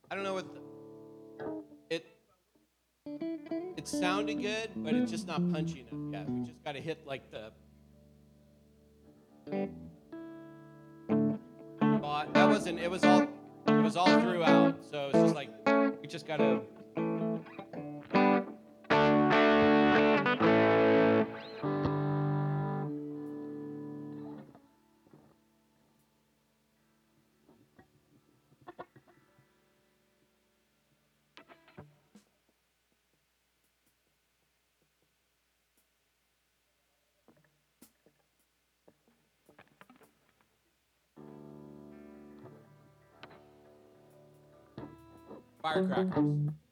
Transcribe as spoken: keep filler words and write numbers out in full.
I don't know what the, it. It sounded good, but it's just not punchy enough yet. We just got to hit like the. Uh, that wasn't. It was all. It was all throughout. So it's just like we just got to. Firecrackers.